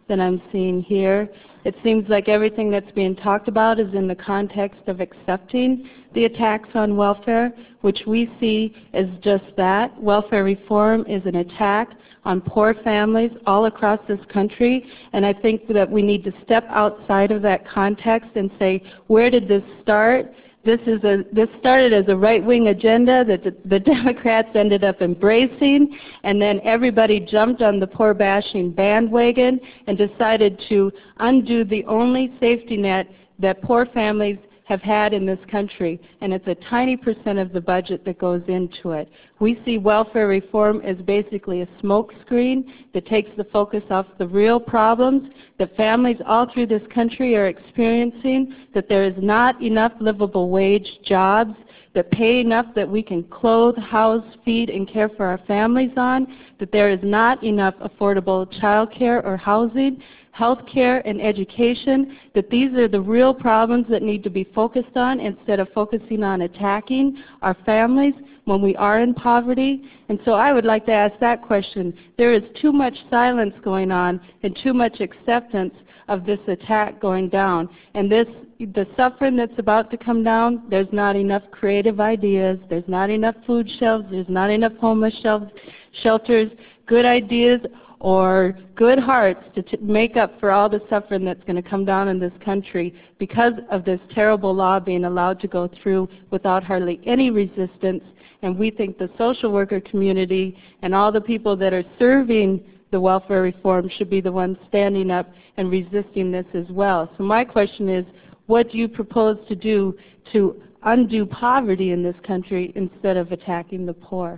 than I'm seeing here. It seems like everything that's being talked about is in the context of accepting the attacks on welfare, which we see as just that. Welfare reform is an attack on poor families all across this country, and I think that we need to step outside of that context and say, where did this start? This started as a right-wing agenda that the Democrats ended up embracing, and then everybody jumped on the poor bashing bandwagon and decided to undo the only safety net that poor families have had in this country, and it's a tiny percent of the budget that goes into it. We see welfare reform as basically a smokescreen that takes the focus off the real problems that families all through this country are experiencing, that there is not enough livable wage jobs that pay enough that we can clothe, house, feed, and care for our families on, that there is not enough affordable child care or housing, health care, and education, that these are the real problems that need to be focused on instead of focusing on attacking our families when we are in poverty. And so I would like to ask that question. There is too much silence going on and too much acceptance of this attack going down. And the suffering that's about to come down, there's not enough creative ideas, there's not enough food shelves, there's not enough homeless shelters, good ideas or good hearts to make up for all the suffering that's going to come down in this country because of this terrible law being allowed to go through without hardly any resistance. And we think the social worker community and all the people that are serving the welfare reform should be the ones standing up and resisting this as well. So my question is, what do you propose to do to undo poverty in this country instead of attacking the poor?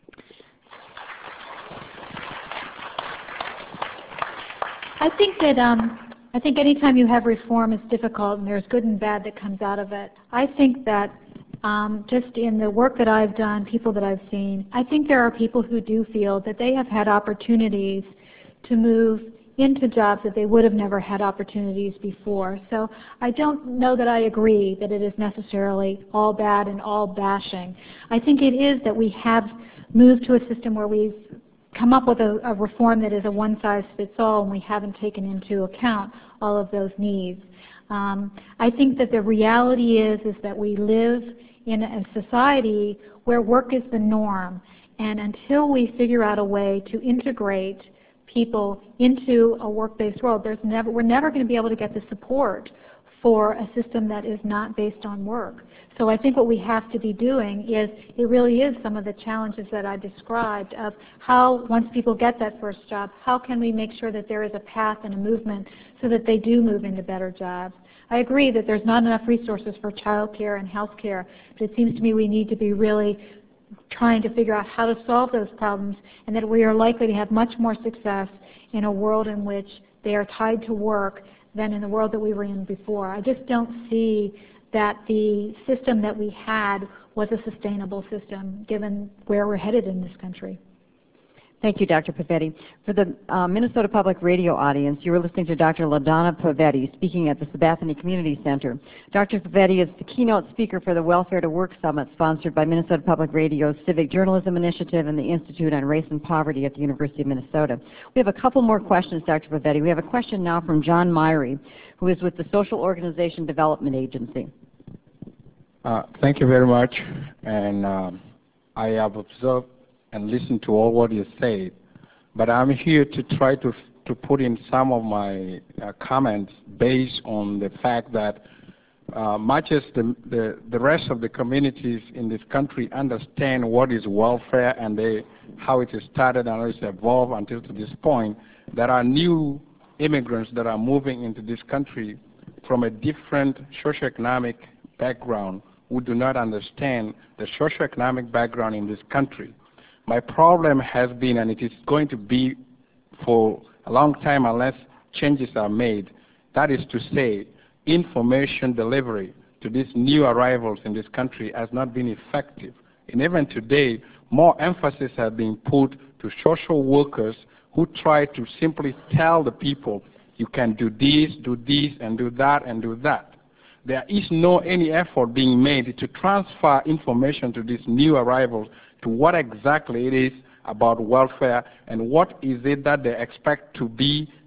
I think anytime you have reform, it's difficult, and there's good and bad that comes out of it. I think that just in the work that I've done, people that I've seen, I think there are people who do feel that they have had opportunities to move into jobs that they would have never had opportunities before. So I don't know that I agree that it is necessarily all bad and all bashing. I think it is that we have moved to a system where we've come up with a reform that is a one-size-fits-all, and we haven't taken into account all of those needs. I think that the reality is that we live in a society where work is the norm, and until we figure out a way to integrate people into a work-based world, we're never going to be able to get the support for a system that is not based on work. So I think what we have to be doing is, it really is some of the challenges that I described of how, once people get that first job, how can we make sure that there is a path and a movement so that they do move into better jobs. I agree that there's not enough resources for child care and health care, but it seems to me we need to be really trying to figure out how to solve those problems, and that we are likely to have much more success in a world in which they are tied to work than in the world that we were in before. I just don't see that the system that we had was a sustainable system, given where we're headed in this country. Thank you, Dr. Pavetti. For the Minnesota Public Radio audience, you were listening to Dr. LaDonna Pavetti speaking at the Sabathani Community Center. Dr. Pavetti is the keynote speaker for the Welfare to Work Summit sponsored by Minnesota Public Radio's Civic Journalism Initiative and the Institute on Race and Poverty at the University of Minnesota. We have a couple more questions, Dr. Pavetti. We have a question now from John Myrie, who is with the Social Organization Development Agency. Thank you very much. And I have observed and listen to all what you say, but I'm here to try to put in some of my comments based on the fact that much as the rest of the communities in this country understand what is welfare and how it is started and how it's evolved until to this point, there are new immigrants that are moving into this country from a different socioeconomic background who do not understand the socioeconomic background in this country. My problem has been, and it is going to be for a long time unless changes are made, that is to say, information delivery to these new arrivals in this country has not been effective. And even today, more emphasis has been put to social workers who try to simply tell the people, you can do this, and do that, and do that. There is no any effort being made to transfer information to these new arrivals to what exactly it is about welfare and what is it that they expect to be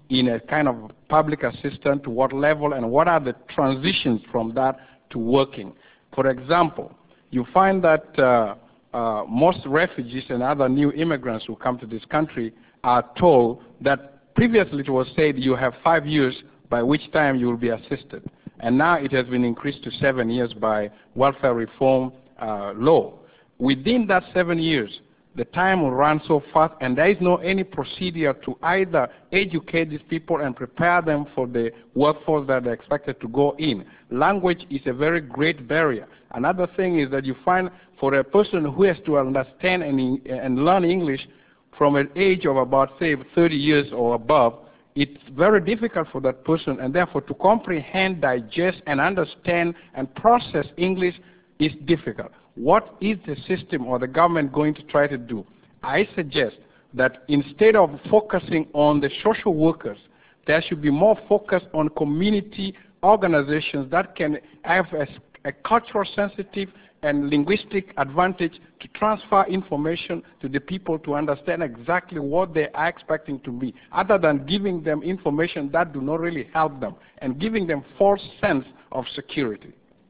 in a kind of public assistance, to what level, and what are the transitions from that to working. For example, you find that most refugees and other new immigrants who come to this country are told that previously it was said you have 5 years by which time you will be assisted. And now it has been increased to 7 years by welfare reform law. Within that 7 years, the time will run so fast, and there is no any procedure to either educate these people and prepare them for the workforce that they're expected to go in. Language is a very great barrier. Another thing is that you find for a person who has to understand and learn English from an age of about, say, 30 years or above, it's very difficult for that person, and therefore to comprehend, digest, and understand and process English is difficult. What is the system or the government going to try to do? I suggest that instead of focusing on the social workers, there should be more focus on community organizations that can have a cultural sensitive and linguistic advantage to transfer information to the people to understand exactly what they are expecting to be, other than giving them information that do not really help them and giving them false sense of security.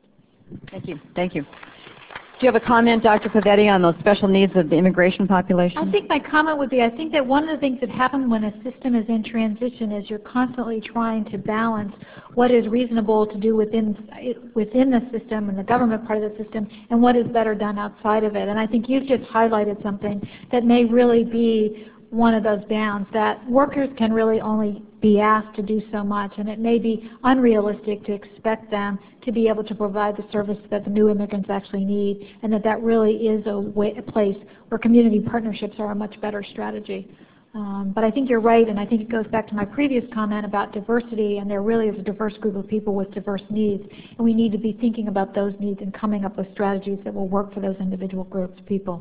Thank you. Thank you. Do you have a comment, Dr. Pavetti, on those special needs of the immigration population? I think my comment would be, I think that one of the things that happens when a system is in transition is you're constantly trying to balance what is reasonable to do within the system and the government part of the system and what is better done outside of it. And I think you've just highlighted something that may really be one of those bounds, that workers can really only be asked to do so much, and it may be unrealistic to expect them to be able to provide the service that the new immigrants actually need, and that really is a place where community partnerships are a much better strategy. But I think you're right, and I think it goes back to my previous comment about diversity, and there really is a diverse group of people with diverse needs, and we need to be thinking about those needs and coming up with strategies that will work for those individual groups of people.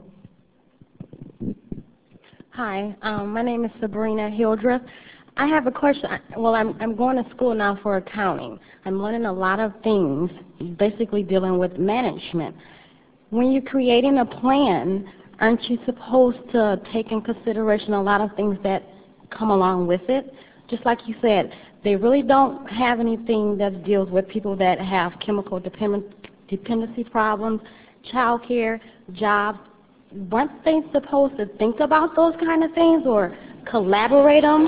Hi, my name is Sabrina Hildreth. I have a question. Well, I'm going to school now for accounting. I'm learning a lot of things, basically dealing with management. When you're creating a plan, aren't you supposed to take in consideration a lot of things that come along with it? Just like you said, they really don't have anything that deals with people that have chemical dependency problems, child care, jobs. Weren't they supposed to think about those kind of things or collaborate them?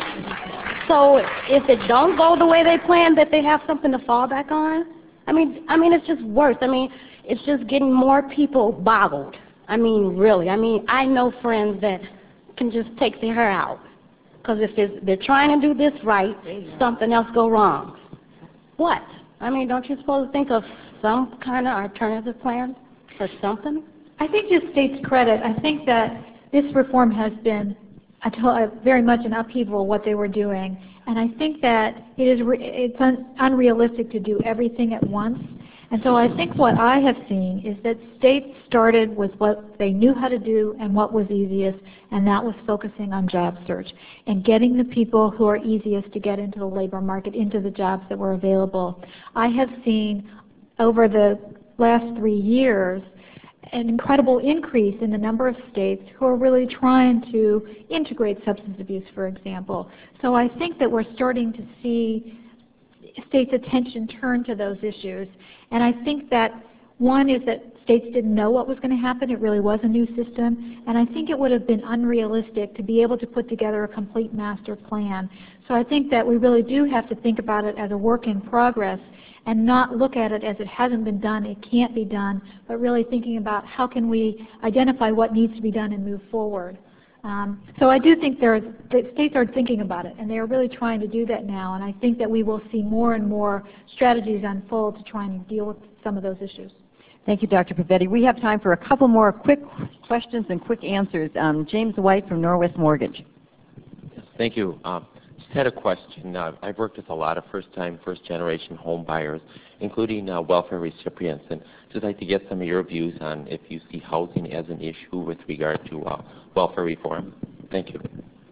So if it don't go the way they plan, that they have something to fall back on? I mean, it's just worse. I mean, it's just getting more people boggled. I mean, really. I mean, I know friends that can just take their hair out. Because if they're trying to do this right, something else go wrong. What? I mean, don't you suppose to think of some kind of alternative plan or something? I think to state's credit, I think that this reform has been very much an upheaval of what they were doing. And I think that it's unrealistic to do everything at once. And so I think what I have seen is that states started with what they knew how to do and what was easiest, and that was focusing on job search and getting the people who are easiest to get into the labor market, into the jobs that were available. I have seen over the last 3 years an incredible increase in the number of states who are really trying to integrate substance abuse, for example. So I think that we're starting to see states' attention turn to those issues. And I think that one is that states didn't know what was going to happen. It really was a new system. And I think it would have been unrealistic to be able to put together a complete master plan. So I think that we really do have to think about it as a work in progress and not look at it as it hasn't been done, it can't be done, but really thinking about how can we identify what needs to be done and move forward. So I do think the states are thinking about it, and they are really trying to do that now, and I think that we will see more and more strategies unfold to try and deal with some of those issues. Thank you, Dr. Pavetti. We have time for a couple more quick questions and quick answers. James White from Norwest Mortgage. Yes, thank you. Just had a question. I've worked with a lot of first-time, first-generation home buyers, including welfare recipients, and just like to get some of your views on if you see housing as an issue with regard to welfare reform. Thank you.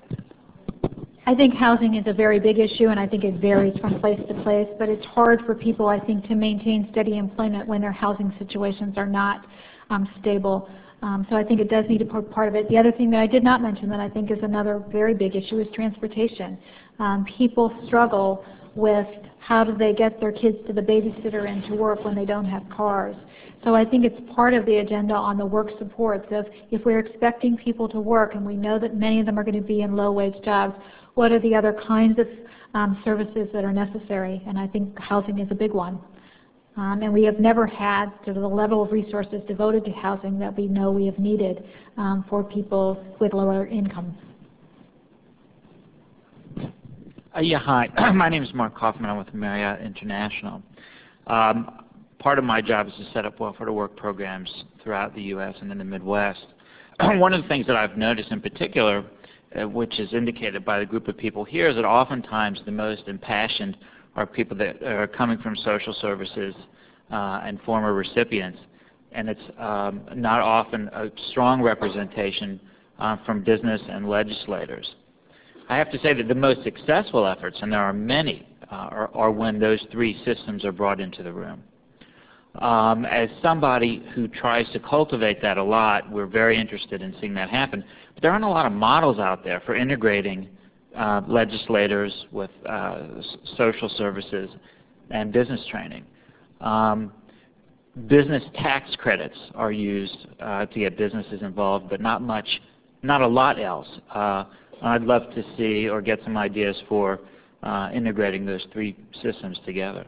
I think housing is a very big issue, and I think it varies from place to place, but it's hard for people, I think, to maintain steady employment when their housing situations are not stable. So I think it does need to be part of it. The other thing that I did not mention that I think is another very big issue is transportation. People struggle with how do they get their kids to the babysitter and to work when they don't have cars. So I think it's part of the agenda on the work supports of if we're expecting people to work and we know that many of them are going to be in low-wage jobs, what are the other kinds of services that are necessary? And I think housing is a big one. And we have never had sort of the level of resources devoted to housing that we know we have needed for people with lower incomes. Yeah, hi. My name is Mark Kaufman. I'm with Marriott International. Part of my job is to set up welfare to work programs throughout the U.S. and in the Midwest. One of the things that I've noticed in particular, which is indicated by the group of people here, is that oftentimes the most impassioned are people that are coming from social services and former recipients, and it's not often a strong representation from business and legislators. I have to say that the most successful efforts, and there are many, are when those three systems are brought into the room. As somebody who tries to cultivate that a lot, we're very interested in seeing that happen. But there aren't a lot of models out there for integrating legislators with social services and business training. Business tax credits are used to get businesses involved, but not a lot else. I'd love to see or get some ideas for integrating those three systems together.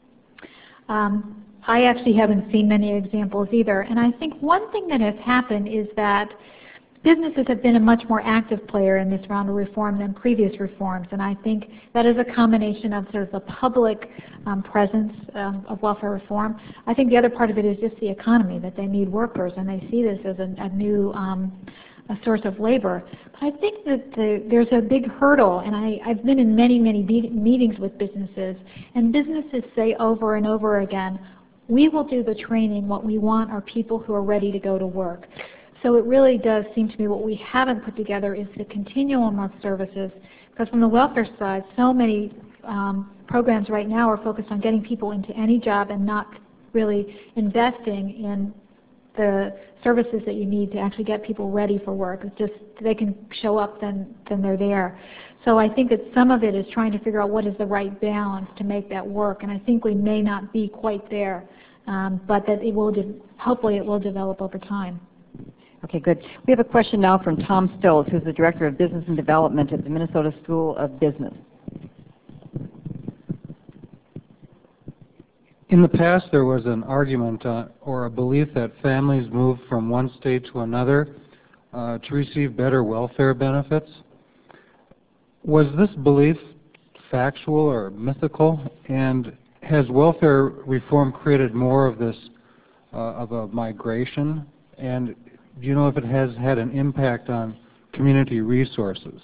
I actually haven't seen many examples either, and I think one thing that has happened is that businesses have been a much more active player in this round of reform than previous reforms, and I think that is a combination of sort of the public presence of welfare reform. I think the other part of it is just the economy, that they need workers, and they see this as a new a source of labor. But I think that there's a big hurdle, and I've been in many, many meetings with businesses, and businesses say over and over again, we will do the training. What we want are people who are ready to go to work. So it really does seem to me what we haven't put together is the continuum of services, because from the welfare side, so many programs right now are focused on getting people into any job and not really investing in the services that you need to actually get people ready for work. It's just they can show up, then they're there. So I think that some of it is trying to figure out what is the right balance to make that work, and I think we may not be quite there, but that it will hopefully it will develop over time. Okay, good. We have a question now from Tom Stills, who's the Director of Business and Development at the Minnesota School of Business. In the past, there was an argument or a belief that families move from one state to another to receive better welfare benefits. Was this belief factual or mythical? And has welfare reform created more of this, of a migration? And do you know if it has had an impact on community resources?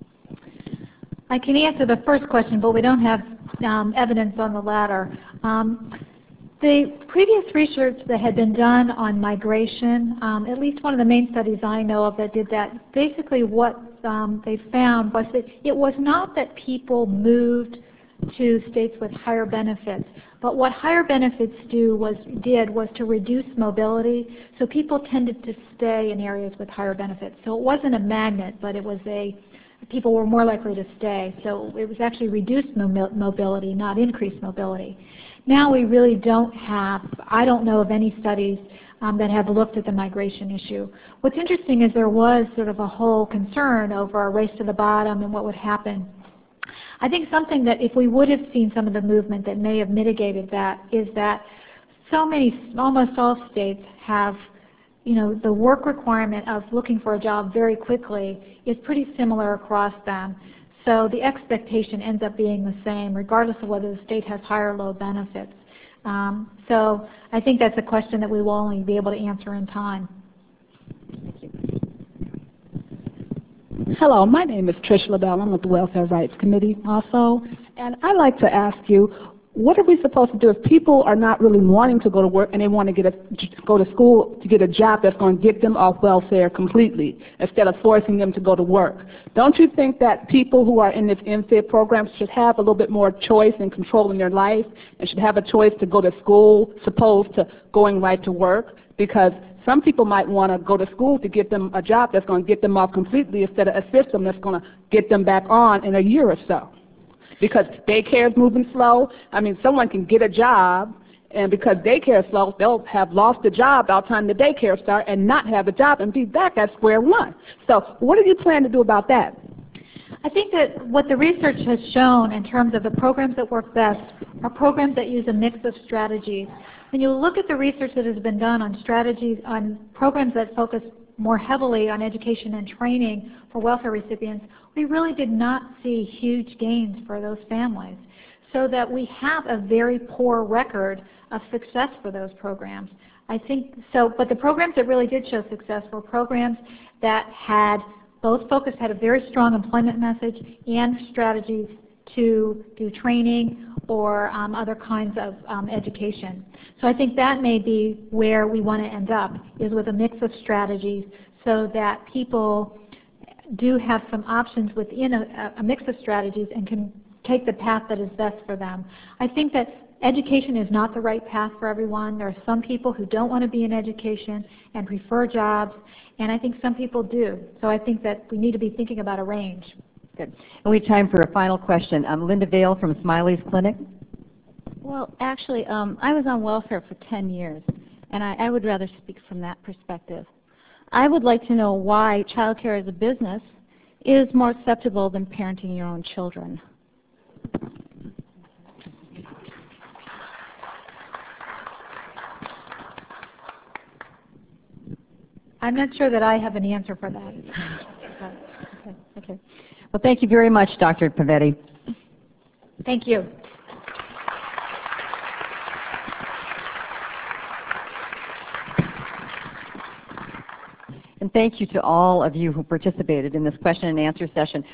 I can answer the first question, but we don't have evidence on the latter. The previous research that had been done on migration, at least one of the main studies I know of that did that, basically what they found was that it was not that people moved to states with higher benefits, but what higher benefits did was to reduce mobility, so people tended to stay in areas with higher benefits. So it wasn't a magnet, but it was people were more likely to stay. So it was actually reduced mobility, not increased mobility. Now we really don't have, I don't know of any studies that have looked at the migration issue. What's interesting is there was sort of a whole concern over a race to the bottom and what would happen. I think something that if we would have seen some of the movement that may have mitigated that is that so many, almost all states have, you know, the work requirement of looking for a job very quickly is pretty similar across them. So the expectation ends up being the same regardless of whether the state has high or low benefits. So I think that's a question that we will only be able to answer in time. Thank you. Hello, my name is Trish LaBelle. I'm with the Welfare Rights Committee also. And I'd like to ask you, what are we supposed to do if people are not really wanting to go to work and they want to go to school to get a job that's going to get them off welfare completely instead of forcing them to go to work? Don't you think that people who are in this MFIT program should have a little bit more choice and control in their life and should have a choice to go to school, opposed to going right to work? Because some people might want to go to school to get them a job that's going to get them off completely instead of a system that's going to get them back on in a year or so. Because daycare is moving slow. I mean, someone can get a job, and because daycare is slow, they'll have lost the job by the time the daycare starts and not have a job and be back at square one. So what do you plan to do about that? I think that what the research has shown in terms of the programs that work best are programs that use a mix of strategies. When you look at the research that has been done on strategies, on programs that focus more heavily on education and training for welfare recipients, we really did not see huge gains for those families. So that we have a very poor record of success for those programs. I think so, but the programs that really did show success were programs that had both focus, had a very strong employment message and strategies to do training or other kinds of education. So I think that may be where we want to end up, is with a mix of strategies so that people do have some options within a mix of strategies and can take the path that is best for them. I think that education is not the right path for everyone. There are some people who don't want to be in education and prefer jobs, and I think some people do. So I think that we need to be thinking about a range. Good. And we have time for a final question. Linda Vale from Smiley's Clinic. Well, actually, I was on welfare for 10 years, and I would rather speak from that perspective. I would like to know why childcare as a business is more acceptable than parenting your own children. I'm not sure that I have an answer for that. Okay. Well, thank you very much, Dr. Pavetti. Thank you. And thank you to all of you who participated in this question and answer session.